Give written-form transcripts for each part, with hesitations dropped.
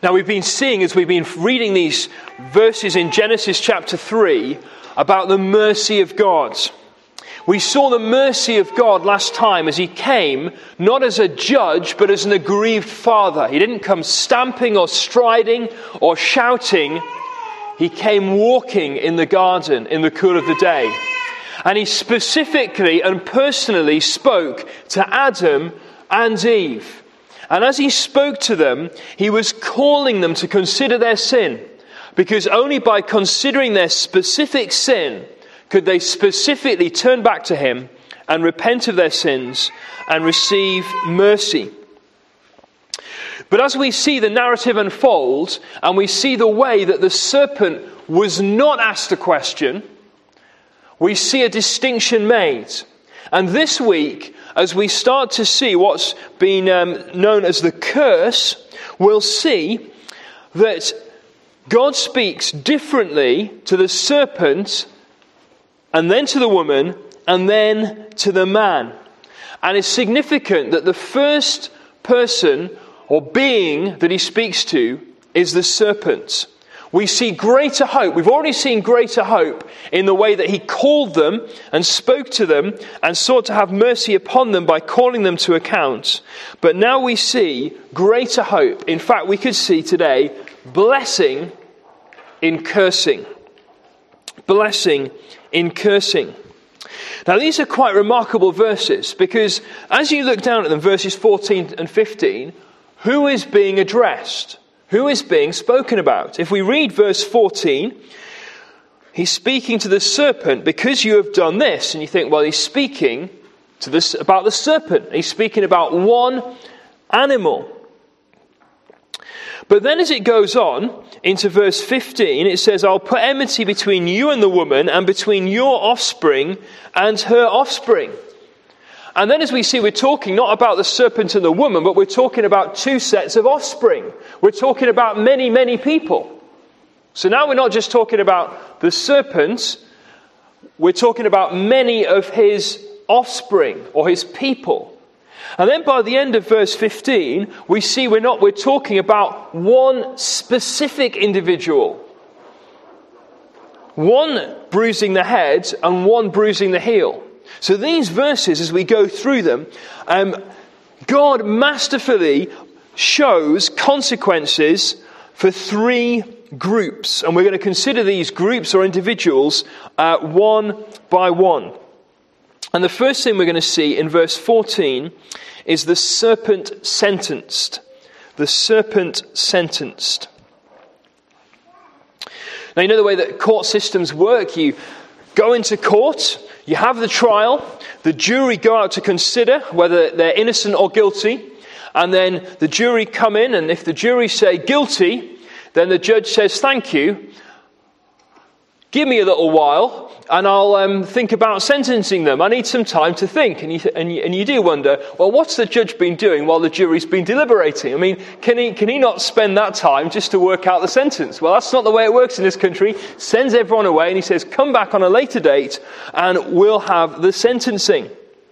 Now we've been seeing, as we've been reading these verses in Genesis chapter 3, about the mercy of God. We saw the mercy of God last time as he came, not as a judge, but as an aggrieved father. He didn't come stamping or striding or shouting. He came walking in the garden in the cool of the day. And he specifically and personally spoke to Adam and Eve. And as he spoke to them, he was calling them to consider their sin. Because only by considering their specific sin could they specifically turn back to him and repent of their sins and receive mercy. But as we see the narrative unfold, and we see the way that the serpent was not asked a question, we see a distinction made. And this week, as we start to see what's been known as the curse, we'll see that God speaks differently to the serpent, and then to the woman, and then to the man. And it's significant that the first person or being that he speaks to is the serpent. We see greater hope. We've already seen greater hope in the way that he called them and spoke to them and sought to have mercy upon them by calling them to account. But now we see greater hope. In fact, we could see today blessing in cursing. Blessing in cursing. Now these are quite remarkable verses, because as you look down at them, verses 14 and 15, who is being addressed? Who is being spoken about? If we read verse 14, he's speaking to the serpent, because you have done this. And you think, well, he's speaking to this about the serpent. He's speaking about one animal. But then as it goes on into verse 15, it says, I'll put enmity between you and the woman, and between your offspring and her offspring. And then as we see, we're talking not about the serpent and the woman, but we're talking about two sets of offspring. We're talking about many, many people. So now we're not just talking about the serpent, we're talking about many of his offspring or his people. And then by the end of verse 15, we see we're talking about one specific individual. One bruising the head and one bruising the heel. So these verses, as we go through them, God masterfully shows consequences for three groups. And we're going to consider these groups or individuals one by one. And the first thing we're going to see in verse 14 is the serpent sentenced. The serpent sentenced. Now, you know the way that court systems work. You go into court, you have the trial, the jury go out to consider whether they're innocent or guilty, and then the jury come in, and if the jury say guilty, then the judge says, thank you, give me a little while, and I'll think about sentencing them. I need some time to think. And you do wonder, well, what's the judge been doing while the jury's been deliberating? I mean, can he not spend that time just to work out the sentence? Well, that's not the way it works in this country. Sends everyone away, and he says, come back on a later date, and we'll have the sentencing.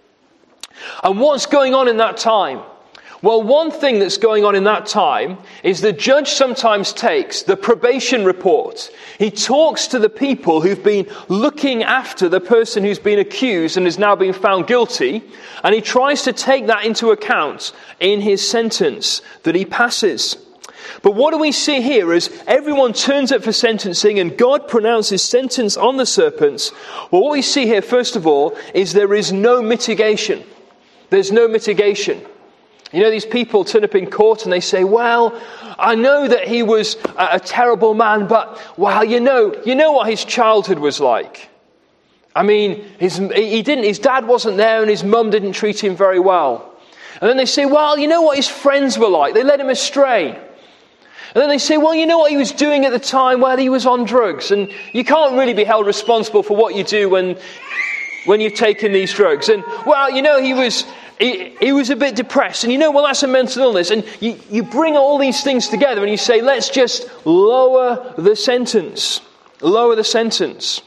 And what's going on in that time? Well, one thing that's going on in that time is the judge sometimes takes the probation report. He talks to the people who've been looking after the person who's been accused and has now been found guilty, and he tries to take that into account in his sentence that he passes. But what do we see here is everyone turns up for sentencing and God pronounces sentence on the serpents. Well, what we see here, first of all, is there is no mitigation. There's no mitigation. You know, these people turn up in court and they say, well, I know that he was a terrible man, but, well, you know what his childhood was like. I mean, his dad wasn't there and his mum didn't treat him very well. And then they say, well, you know what his friends were like. They led him astray. And then they say, well, you know what he was doing at the time? Well, he was on drugs. And you can't really be held responsible for what you do when you've taken these drugs. And, well, you know, he was a bit depressed. And you know, well, that's a mental illness. And you bring all these things together and you say, let's just lower the sentence. Lower the sentence.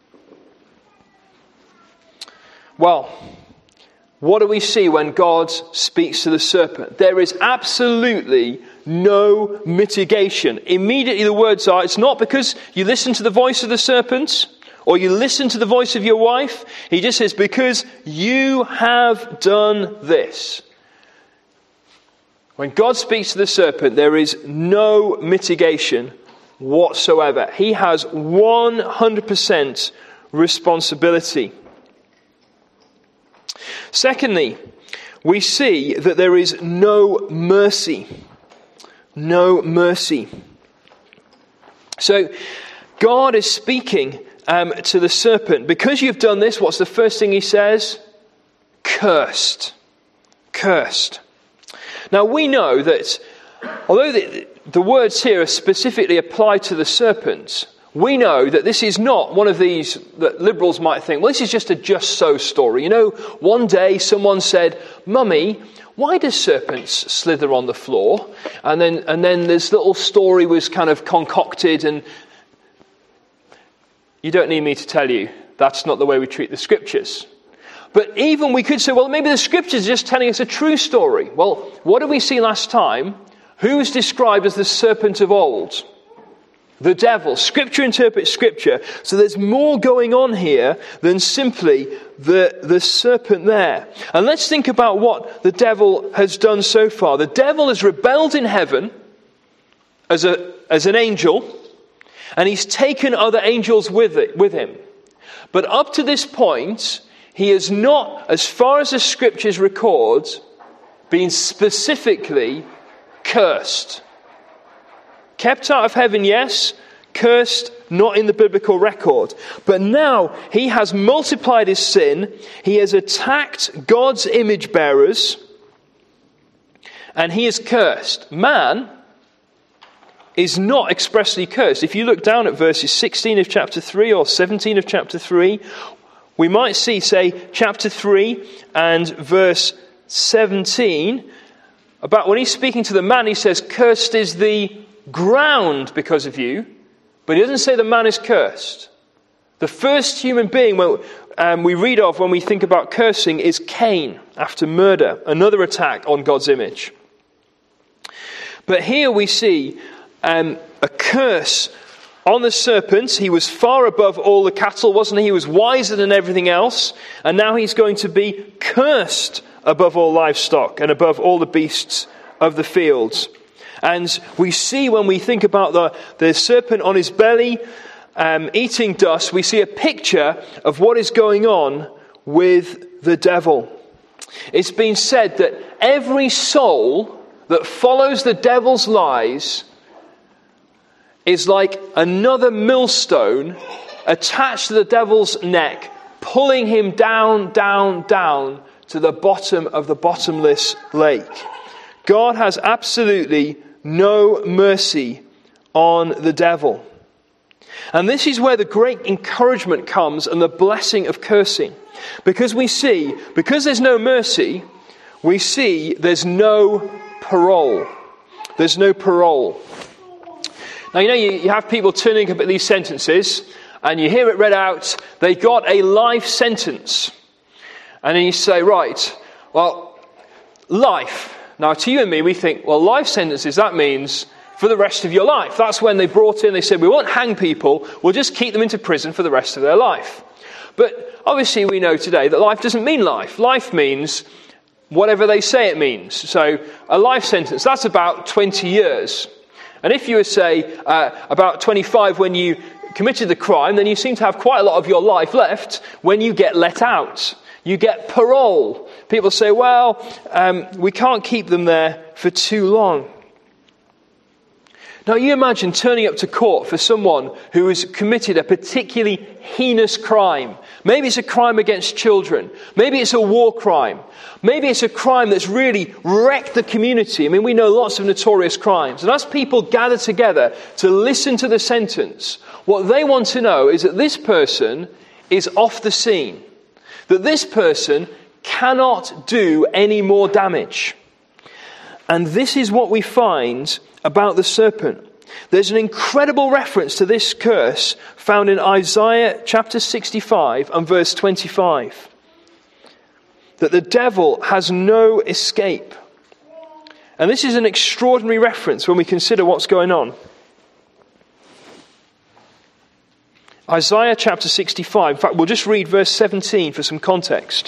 Well, what do we see when God speaks to the serpent? There is absolutely no mitigation. Immediately the words are, it's not because you listen to the voice of the serpent or you listen to the voice of your wife. He just says, because you have done this. When God speaks to the serpent, there is no mitigation whatsoever. He has 100% responsibility. Secondly, we see that there is no mercy. No mercy. So, God is speaking to the serpent. Because you've done this, what's the first thing he says? Cursed. Cursed. Now, we know that, although the words here are specifically applied to the serpent, we know that this is not one of these that liberals might think, well, this is just a just so story. You know, one day someone said, Mummy, why do serpents slither on the floor? And then this little story was kind of concocted, and you don't need me to tell you, that's not the way we treat the scriptures. But even we could say, well, maybe the scriptures are just telling us a true story. Well, what did we see last time? Who was described as the serpent of old? The devil. Scripture interprets scripture. So there's more going on here than simply the serpent there. And let's think about what the devil has done so far. The devil has rebelled in heaven as an angel, and he's taken other angels with him. But up to this point, he has not, as far as the scriptures record, been specifically cursed. Kept out of heaven, yes. Cursed, not in the biblical record. But now he has multiplied his sin. He has attacked God's image bearers. And he is cursed. Man is not expressly cursed. If you look down at verses 16 of chapter 3 or 17 of chapter 3, we might see, say, chapter 3 and verse 17, about when he's speaking to the man, he says, cursed is the ground because of you. But he doesn't say the man is cursed. The first human being we read of when we think about cursing is Cain after murder, another attack on God's image. But here we see a curse on the serpent. He was far above all the cattle, wasn't he? He was wiser than everything else. And now he's going to be cursed above all livestock and above all the beasts of the fields. And we see when we think about the serpent on his belly eating dust, we see a picture of what is going on with the devil. It's been said that every soul that follows the devil's lies is like another millstone attached to the devil's neck, pulling him down, down, down to the bottom of the bottomless lake. God has absolutely no mercy on the devil. And this is where the great encouragement comes and the blessing of cursing. Because there's no mercy, we see there's no parole. There's no parole. Now, you have people turning up at these sentences, and you hear it read out, they got a life sentence. And then you say, right, well, life. Now, to you and me, we think, well, life sentences, that means for the rest of your life. That's when they said, we won't hang people, we'll just keep them into prison for the rest of their life. But obviously we know today that life doesn't mean life. Life means whatever they say it means. So a life sentence, that's about 20 years. And if you were, say, about 25 when you committed the crime, then you seem to have quite a lot of your life left when you get let out. You get parole. People say, well, we can't keep them there for too long. Now, you imagine turning up to court for someone who has committed a particularly heinous crime. Maybe it's a crime against children. Maybe it's a war crime. Maybe it's a crime that's really wrecked the community. I mean, we know lots of notorious crimes. And as people gather together to listen to the sentence, what they want to know is that this person is off the scene. That this person cannot do any more damage. And this is what we find about the serpent. There's an incredible reference to this curse found in Isaiah chapter 65 and verse 25. That the devil has no escape. And this is an extraordinary reference when we consider what's going on. Isaiah chapter 65. In fact, we'll just read verse 17 for some context.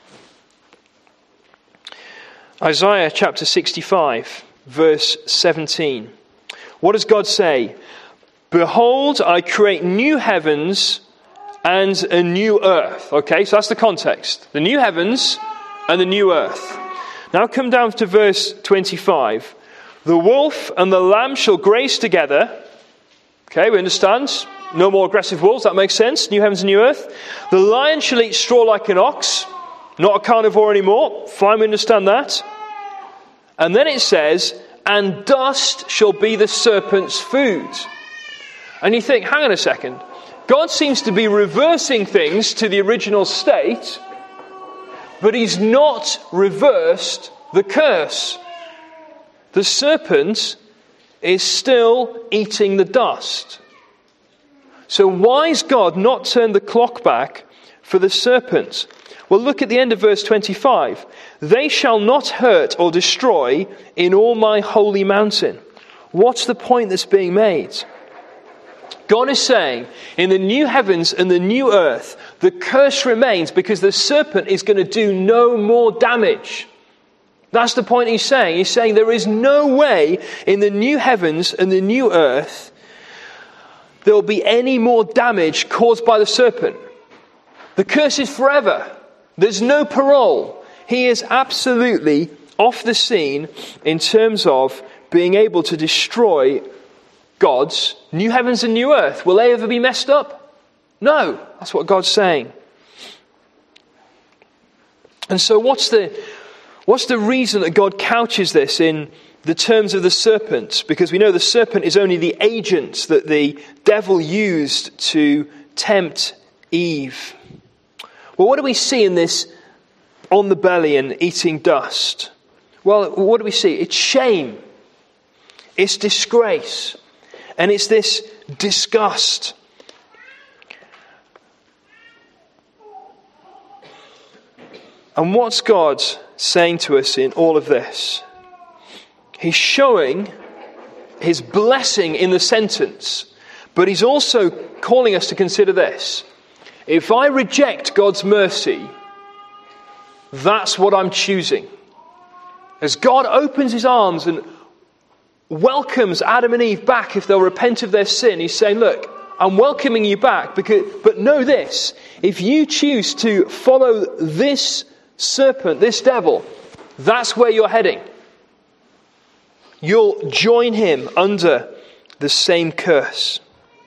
Isaiah chapter 65, verse 17. What does God say? Behold, I create new heavens and a new earth. Okay, so that's the context. The new heavens and the new earth. Now come down to verse 25. The wolf and the lamb shall graze together. Okay, we understand. No more aggressive wolves, that makes sense. New heavens and new earth. The lion shall eat straw like an ox. Not a carnivore anymore. Fine, we understand that. And then it says, and dust shall be the serpent's food. And you think, hang on a second. God seems to be reversing things to the original state, but he's not reversed the curse. The serpent is still eating the dust. So why has God not turned the clock back for the serpent? Well, look at the end of verse 25. They shall not hurt or destroy in all my holy mountain. What's the point that's being made? God is saying, in the new heavens and the new earth, the curse remains because the serpent is going to do no more damage. That's the point he's saying. He's saying there is no way in the new heavens and the new earth there will be any more damage caused by the serpent. The curse is forever. There's no parole. He is absolutely off the scene in terms of being able to destroy God's new heavens and new earth. Will they ever be messed up? No. That's what God's saying. And so what's the reason that God couches this in the terms of the serpent? Because we know the serpent is only the agent that the devil used to tempt Eve. Well, what do we see in this on the belly and eating dust? Well, what do we see? It's shame. It's disgrace. And it's this disgust. And what's God saying to us in all of this? He's showing his blessing in the sentence, but he's also calling us to consider this. If I reject God's mercy, that's what I'm choosing. As God opens his arms and welcomes Adam and Eve back if they'll repent of their sin, he's saying, look, I'm welcoming you back, but know this, if you choose to follow this serpent, this devil, that's where you're heading. You'll join him under the same curse.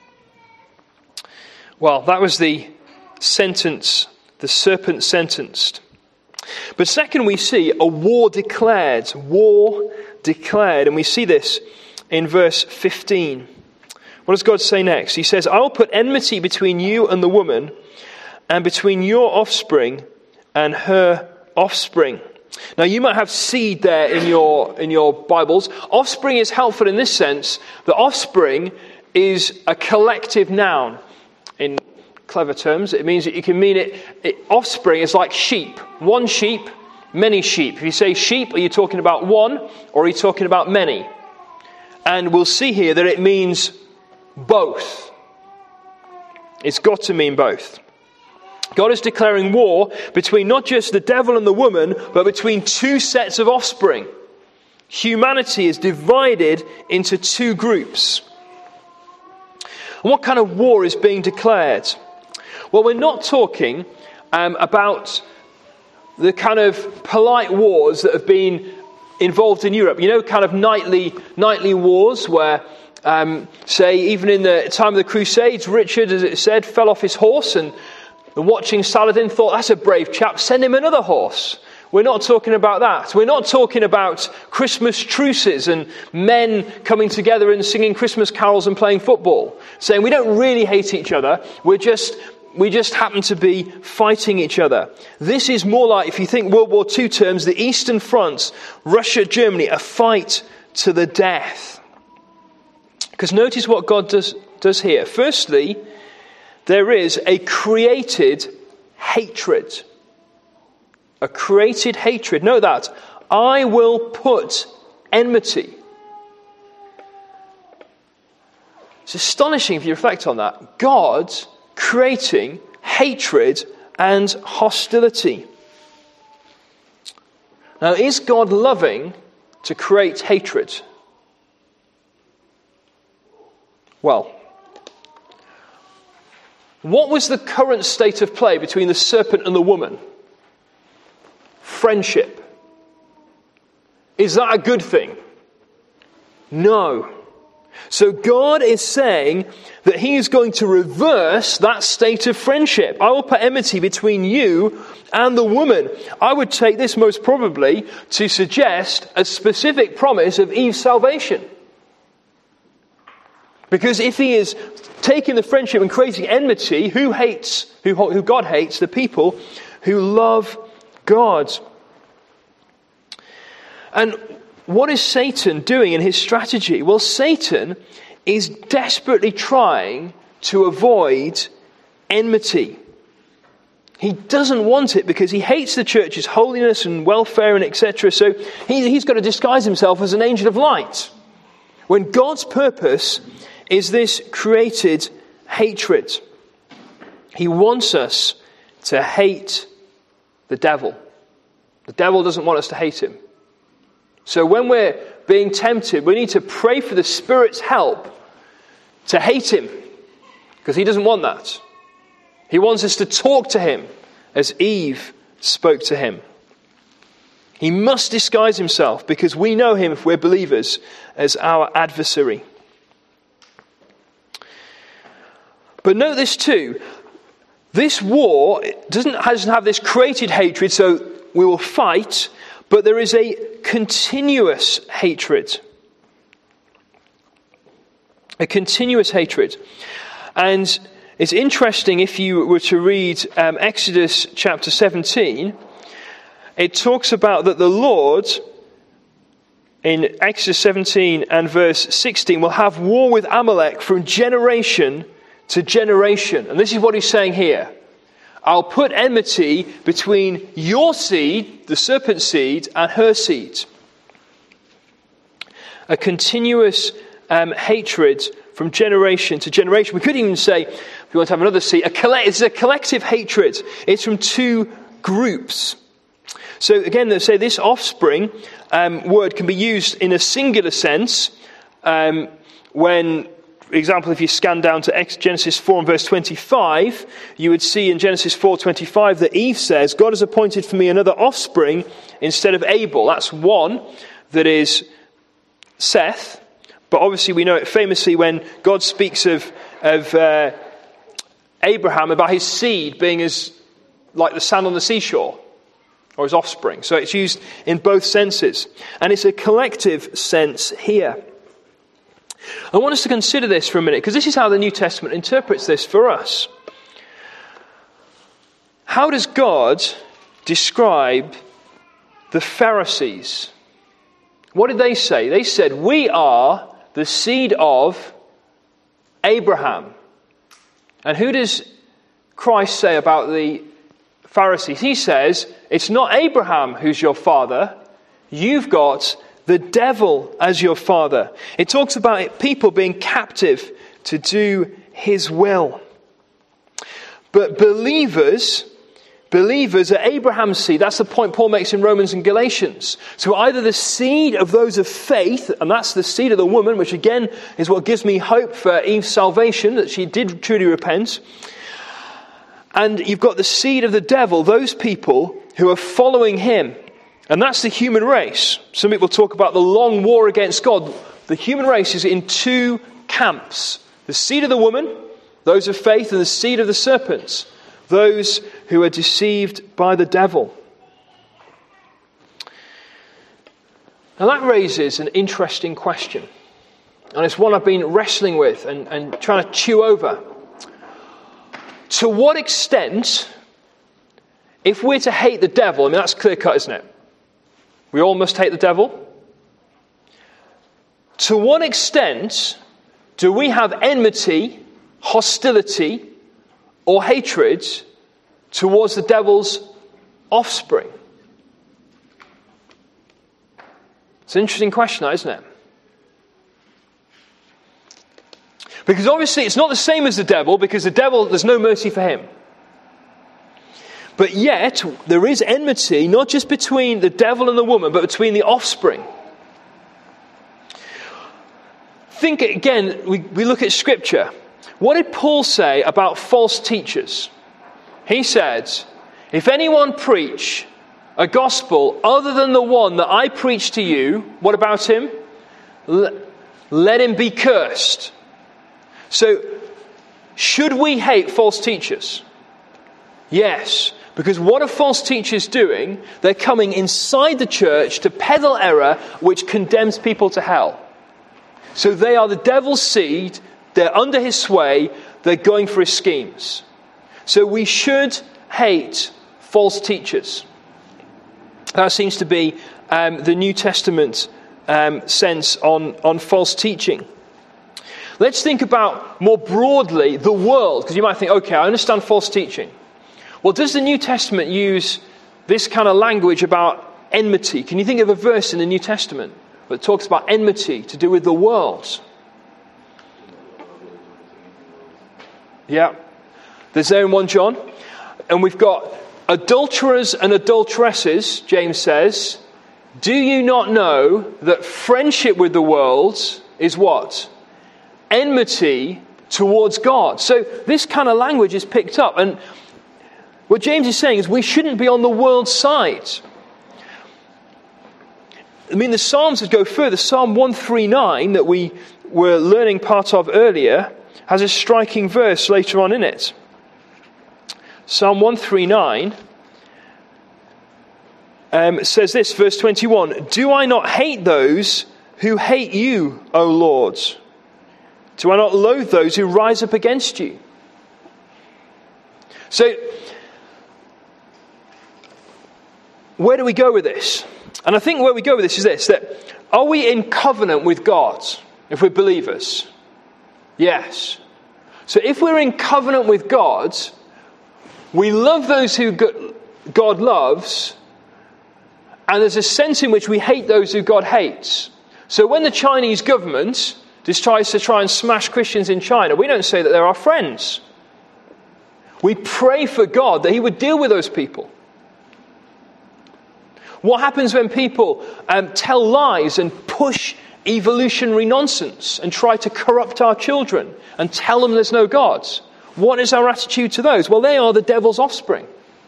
Well, that was the sentence, the serpent sentenced. But second, we see a war declared. War declared. And we see this in verse 15. What does God say next? He says, I will put enmity between you and the woman, and between your offspring and her offspring. Now, you might have seed there in your Bibles. Offspring is helpful in this sense. The offspring is a collective noun. In clever terms, it means that you can mean it. Offspring is like sheep. One sheep, many sheep. If you say sheep, are you talking about one or are you talking about many? And we'll see here that it means both. It's got to mean both. God is declaring war between not just the devil and the woman, but between two sets of offspring. Humanity is divided into two groups. And what kind of war is being declared? Well, we're not talking about the kind of polite wars that have been involved in Europe. You know, kind of nightly wars where, say, even in the time of the Crusades, Richard, as it said, fell off his horse and the watching Saladin thought, that's a brave chap, send him another horse. We're not talking about that. We're not talking about Christmas truces and men coming together and singing Christmas carols and playing football, saying we don't really hate each other, we just happen to be fighting each other. This is more like, if you think World War II terms, the Eastern Fronts, Russia, Germany, a fight to the death. Because notice what God does here. Firstly, there is a created hatred. A created hatred. Note that. I will put enmity. It's astonishing if you reflect on that. God creating hatred and hostility. Now, is God loving to create hatred? Well, what was the current state of play between the serpent and the woman? Friendship. Is that a good thing? No. So God is saying that he is going to reverse that state of friendship. I will put enmity between you and the woman. I would take this most probably to suggest a specific promise of Eve's salvation. Because if he is taking the friendship and creating enmity, who God hates? The people who love God. And what is Satan doing in his strategy? Well, Satan is desperately trying to avoid enmity. He doesn't want it because he hates the church's holiness and welfare and etc. So he's got to disguise himself as an angel of light. When God's purpose is this created hatred. He wants us to hate the devil. The devil doesn't want us to hate him. So when we're being tempted, we need to pray for the Spirit's help to hate him, because he doesn't want that. He wants us to talk to him as Eve spoke to him. He must disguise himself because we know him, if we're believers, as our adversary. But note this too. This war doesn't have this created hatred, so we will fight, but there is a continuous hatred. A continuous hatred. And it's interesting, if you were to read Exodus chapter 17, it talks about that the Lord, in Exodus 17 and verse 16, will have war with Amalek from generation to generation. And this is what he's saying here. I'll put enmity between your seed, the serpent's seed, and her seed. A continuous hatred from generation to generation. We could even say, if you want to have another seed, it's a collective hatred. It's from two groups. So again, they say this offspring word can be used in a singular sense when, for example, if you scan down to Genesis 4 and verse 25, you would see in Genesis 4:25 that Eve says, God has appointed for me another offspring instead of Abel. That's one that is Seth. But obviously we know it famously when God speaks of Abraham about his seed being as like the sand on the seashore, or his offspring. So it's used in both senses. And it's a collective sense here. I want us to consider this for a minute, because this is how the New Testament interprets this for us. How does God describe the Pharisees? What did they say? They said, we are the seed of Abraham. And who does Christ say about the Pharisees? He says, it's not Abraham who's your father. You've got the devil as your father. It talks about people being captive to do his will. But believers are Abraham's seed. That's the point Paul makes in Romans and Galatians. So either the seed of those of faith, and that's the seed of the woman, which again is what gives me hope for Eve's salvation, that she did truly repent. And you've got the seed of the devil, those people who are following him. And that's the human race. Some people talk about the long war against God. The human race is in two camps. The seed of the woman, those of faith, and the seed of the serpent, those who are deceived by the devil. Now that raises an interesting question. And it's one I've been wrestling with and trying to chew over. To what extent, if we're to hate the devil, I mean that's clear cut, isn't it? We all must hate the devil. To what extent do we have enmity, hostility, or hatred towards the devil's offspring? It's an interesting question, isn't it? Because obviously it's not the same as the devil, because the devil, there's no mercy for him. But yet, there is enmity, not just between the devil and the woman, but between the offspring. Think again, we look at Scripture. What did Paul say about false teachers? He said, if anyone preach a gospel other than the one that I preach to you, what about him? Let him be cursed. So, should we hate false teachers? Yes, because what are false teachers doing? They're coming inside the church to peddle error which condemns people to hell. So they are the devil's seed, they're under his sway, they're going for his schemes. So we should hate false teachers. That seems to be the New Testament sense on false teaching. Let's think about more broadly the world, because you might think, okay, I understand false teaching. Well, does the New Testament use this kind of language about enmity? Can you think of a verse in the New Testament that talks about enmity to do with the world? Yeah. There's there in 1 John. And we've got adulterers and adulteresses, James says. Do you not know that friendship with the world is what? Enmity towards God. So this kind of language is picked up. And what James is saying is we shouldn't be on the world's side. I mean, the Psalms would go further. Psalm 139 that we were learning part of earlier has a striking verse later on in it. Psalm 139 says this, verse 21, do I not hate those who hate you, O Lord? Do I not loathe those who rise up against you? So, where do we go with this? And I think where we go with this is this, that are we in covenant with God if we're believers? Yes. So if we're in covenant with God, we love those who God loves, and there's a sense in which we hate those who God hates. So when the Chinese government tries to try and smash Christians in China, we don't say that they're our friends. We pray for God that He would deal with those people. What happens when people tell lies and push evolutionary nonsense and try to corrupt our children and tell them there's no God? What is our attitude to those? Well, they are the devil's offspring.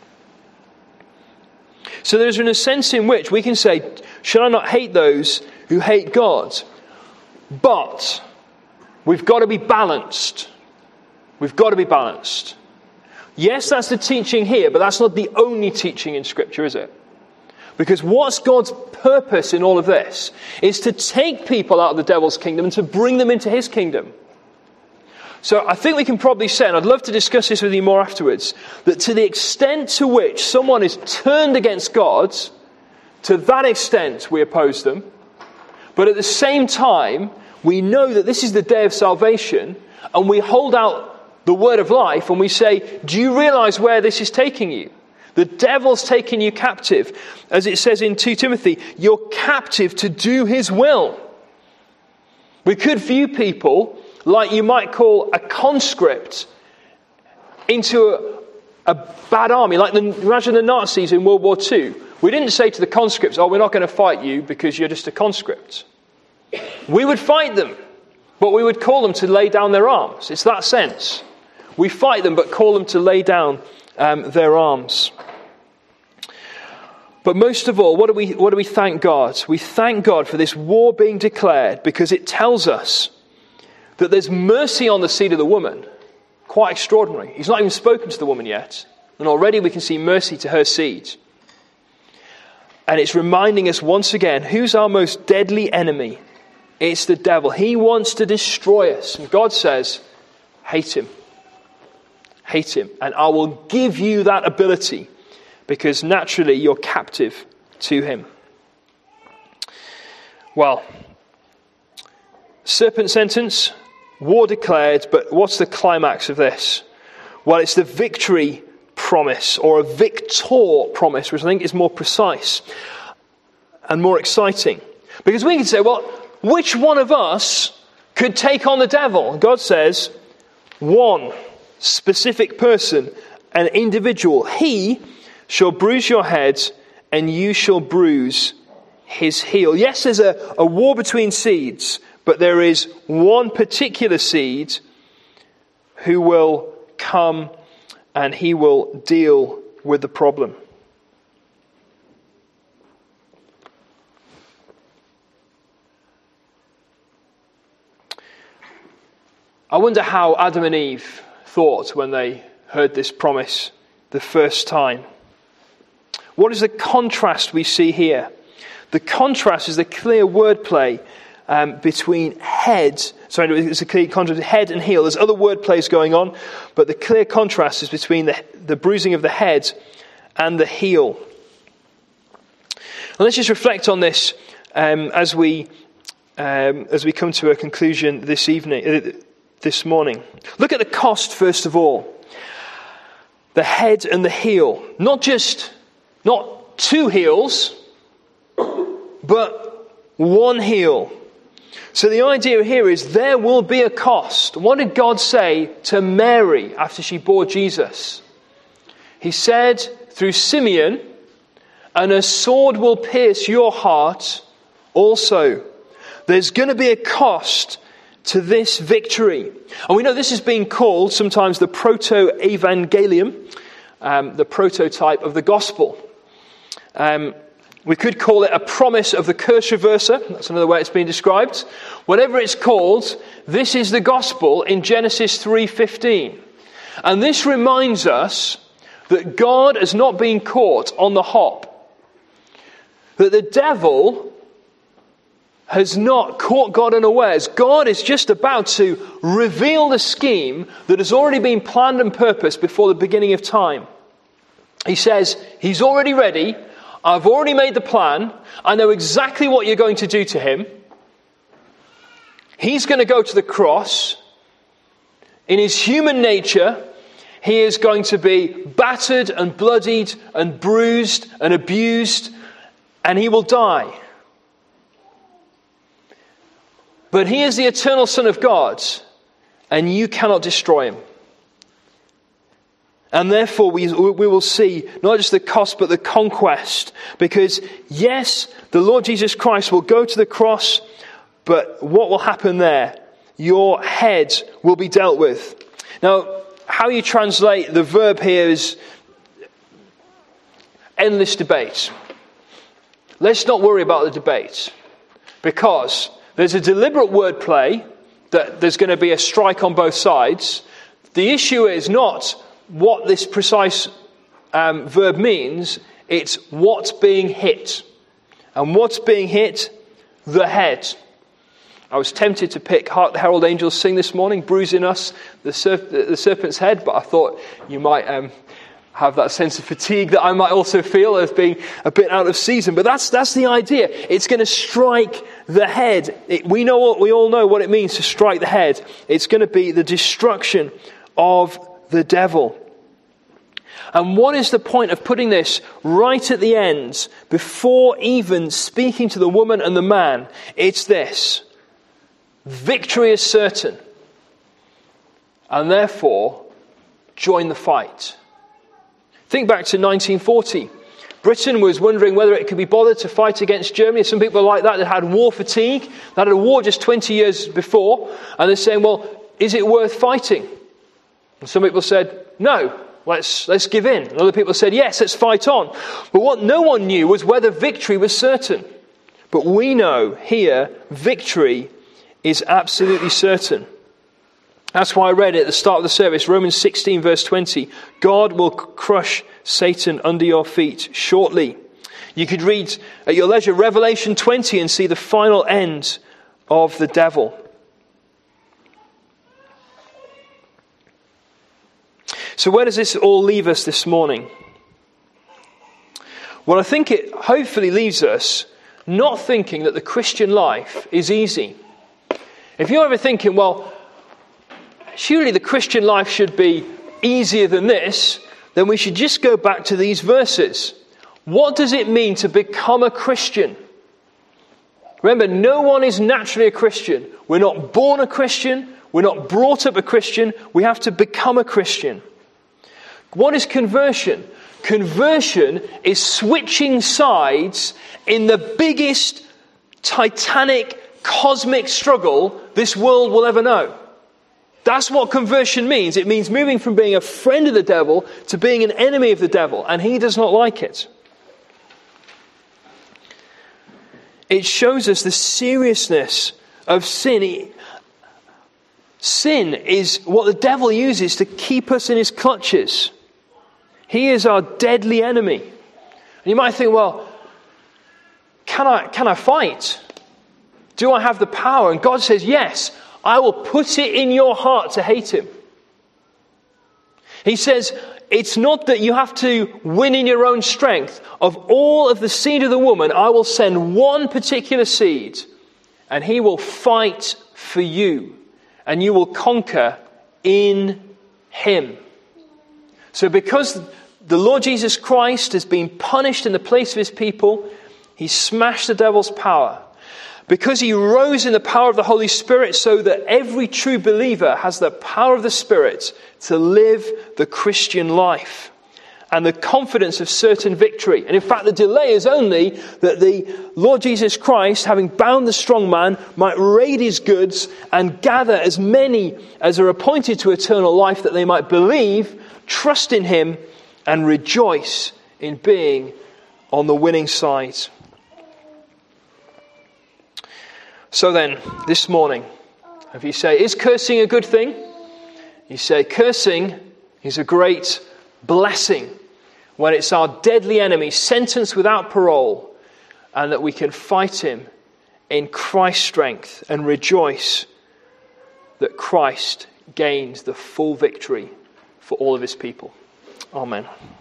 So there's a sense in which we can say, should I not hate those who hate God? But we've got to be balanced. We've got to be balanced. Yes, that's the teaching here, but that's not the only teaching in Scripture, is it? Because what's God's purpose in all of this is to take people out of the devil's kingdom and to bring them into His kingdom. So I think we can probably say, and I'd love to discuss this with you more afterwards, that to the extent to which someone is turned against God, to that extent we oppose them. But at the same time, we know that this is the day of salvation, and we hold out the word of life, and we say, do you realize where this is taking you? The devil's taking you captive. As it says in 2 Timothy, you're captive to do his will. We could view people like you might call a conscript into a bad army. Like imagine the Nazis in World War II. We didn't say to the conscripts, oh, we're not going to fight you because you're just a conscript. We would fight them, but we would call them to lay down their arms. It's that sense. We fight them, but call them to lay down their arms. But most of all, what do we thank God? We thank God for this war being declared because it tells us that there's mercy on the seed of the woman. Quite extraordinary. He's not even spoken to the woman yet, and already we can see mercy to her seed. And it's reminding us once again, who's our most deadly enemy? It's the devil. He wants to destroy us. And God says, hate him. Hate him. And I will give you that ability because naturally you're captive to him. Well, serpent sentence, war declared, but what's the climax of this? Well, it's the victory promise, or a victor promise, which I think is more precise and more exciting. Because we can say, well, which one of us could take on the devil? God says, one specific person, an individual. He shall bruise your head, and you shall bruise his heel. Yes, there's a war between seeds, but there is one particular seed who will come and he will deal with the problem. I wonder how Adam and Eve thought when they heard this promise the first time. What is the contrast we see here? The contrast is the clear wordplay between head. Sorry, it's a clear contrast between head and heel. There's other wordplays going on, but the clear contrast is between the bruising of the head and the heel. And let's just reflect on this as we come to a conclusion this evening. This morning. Look at the cost first of all. The head and the heel. Not two heels, but one heel. So the idea here is there will be a cost. What did God say to Mary after she bore Jesus? He said through Simeon, and a sword will pierce your heart also. There's going to be a cost to this victory. And we know this is being called sometimes the proto-evangelium, the prototype of the gospel. We could call it a promise of the curse reverser. That's another way it's been described. Whatever it's called, this is the gospel in Genesis 3:15. And this reminds us that God has not been caught on the hop. That the devil has not caught God unawares. God is just about to reveal the scheme that has already been planned and purposed before the beginning of time. He says, he's already ready. I've already made the plan. I know exactly what you're going to do to him. He's going to go to the cross. In his human nature, he is going to be battered and bloodied and bruised and abused, and he will die. But he is the eternal Son of God, and you cannot destroy him. And therefore we will see not just the cost but the conquest. Because yes, the Lord Jesus Christ will go to the cross, but what will happen there? Your head will be dealt with. Now, how you translate the verb here is endless debate. Let's not worry about the debate, because there's a deliberate wordplay that there's going to be a strike on both sides. The issue is not what this precise verb means, it's what's being hit. And what's being hit? The head. I was tempted to pick Hark the Herald Angels Sing this morning, bruising us, the serpent's head, but I thought you might have that sense of fatigue that I might also feel as being a bit out of season. But that's the idea. It's going to strike the head. We all know what it means to strike the head. It's going to be the destruction of the devil. And what is the point of putting this right at the end, before even speaking to the woman and the man? It's this: victory is certain, and therefore join the fight. Think back to 1940. Britain was wondering whether it could be bothered to fight against Germany. Some people like that had war fatigue. They had a war just 20 years before, and they're saying, well, is it worth fighting? And some people said, no, let's give in. And other people said, yes, let's fight on. But what no one knew was whether victory was certain. But we know here, victory is absolutely certain. That's why I read at the start of the service, Romans 16 verse 20. God will crush Satan under your feet shortly. You could read at your leisure Revelation 20 and see the final end of the devil. So where does this all leave us this morning? Well, I think it hopefully leaves us not thinking that the Christian life is easy. If you're ever thinking, well, surely the Christian life should be easier than this, then we should just go back to these verses. What does it mean to become a Christian? Remember, no one is naturally a Christian. We're not born a Christian. We're not brought up a Christian. We have to become a Christian. What is conversion? Conversion is switching sides in the biggest titanic cosmic struggle this world will ever know. That's what conversion means. It means moving from being a friend of the devil to being an enemy of the devil, and he does not like it. It shows us the seriousness of sin. Sin is what the devil uses to keep us in his clutches. He is our deadly enemy. And you might think, well, can I fight? Do I have the power? And God says, yes, I will put it in your heart to hate him. He says, it's not that you have to win in your own strength. Of all of the seed of the woman, I will send one particular seed, and he will fight for you, and you will conquer in him. So because the Lord Jesus Christ has been punished in the place of his people, he smashed the devil's power. Because he rose in the power of the Holy Spirit, so that every true believer has the power of the Spirit to live the Christian life and the confidence of certain victory. And in fact, the delay is only that the Lord Jesus Christ, having bound the strong man, might raid his goods and gather as many as are appointed to eternal life, that they might believe, trust in him, and rejoice in being on the winning side. So then, this morning, if you say, is cursing a good thing? You say, cursing is a great blessing when it's our deadly enemy, sentenced without parole, and that we can fight him in Christ's strength and rejoice that Christ gains the full victory for all of his people. Amen.